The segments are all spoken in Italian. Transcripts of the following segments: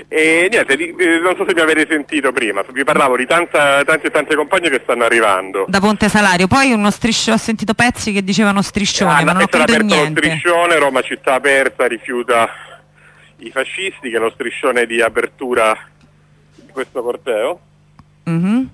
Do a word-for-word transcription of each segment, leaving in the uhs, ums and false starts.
E niente, di, eh, non so se mi avete sentito prima, vi parlavo di tanta, tante tante compagne che stanno arrivando. Da Ponte Salario, poi uno striscio, ho sentito pezzi che dicevano striscione, Ah, ma non ho capito niente. Lo striscione, Roma città aperta rifiuta i fascisti, che è lo striscione di apertura di questo corteo. Mm-hmm.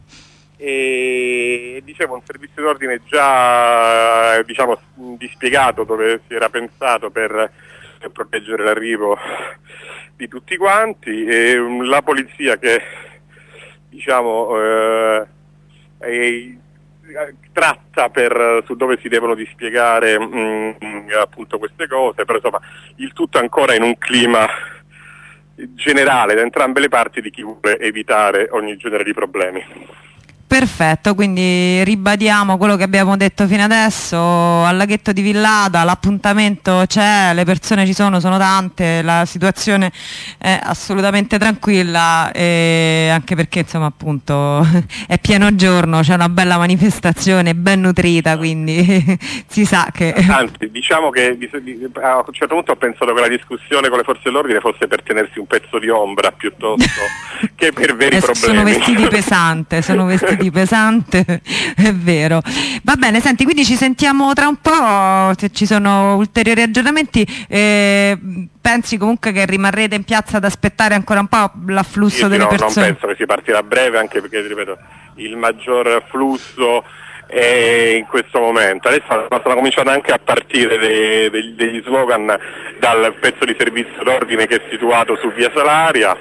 E dicevo un servizio d'ordine già diciamo dispiegato, dove si era pensato per, per proteggere l'arrivo di tutti quanti, e la polizia che diciamo eh, è, tratta per su dove si devono dispiegare mh, appunto queste cose, però insomma il tutto ancora in un clima generale da entrambe le parti di chi vuole evitare ogni genere di problemi. Perfetto, quindi ribadiamo quello che abbiamo detto fino adesso: al laghetto di Villada l'appuntamento c'è, le persone ci sono, sono tante, la situazione è assolutamente tranquilla, e anche perché insomma appunto è pieno giorno, c'è una bella manifestazione ben nutrita, quindi si sa che... Anzi, diciamo che a un certo punto ho pensato che la discussione con le forze dell'ordine fosse per tenersi un pezzo di ombra piuttosto che per veri eh, problemi. Sono vestiti pesante, sono vestiti di pesante, è vero. Va bene, senti, quindi ci sentiamo tra un po', se ci sono ulteriori aggiornamenti. Eh, pensi comunque che rimarrete in piazza ad aspettare ancora un po' l'afflusso Io delle no, persone? Non penso che si partirà a breve, anche perché, ripeto, il maggior flusso è in questo momento. Adesso stanno cominciando anche a partire dei, degli, degli slogan dal pezzo di servizio d'ordine che è situato su via Salaria.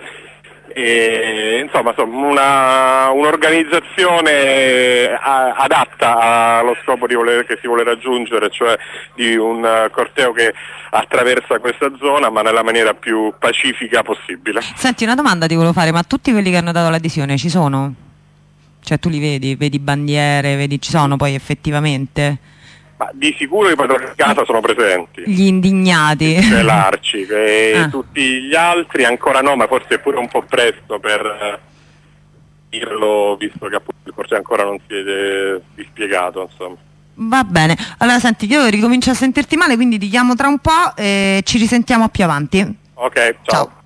E, insomma, una, un'organizzazione adatta allo scopo di voler, che si vuole raggiungere, cioè di un corteo che attraversa questa zona, ma nella maniera più pacifica possibile. Senti, una domanda ti volevo fare: ma tutti quelli che hanno dato l'adesione ci sono? Cioè tu li vedi, vedi bandiere, vedi, ci sono poi effettivamente? Ma di sicuro i padroni di casa sono presenti. Gli indignati. C'è l'Arci e ah. tutti gli altri ancora no, ma forse è pure un po' presto per dirlo, visto che appunto il corteo ancora non si è dispiegato, insomma. Va bene, allora senti, io ricomincio a sentirti male, quindi ti chiamo tra un po' e ci risentiamo più avanti. Ok, ciao. Ciao.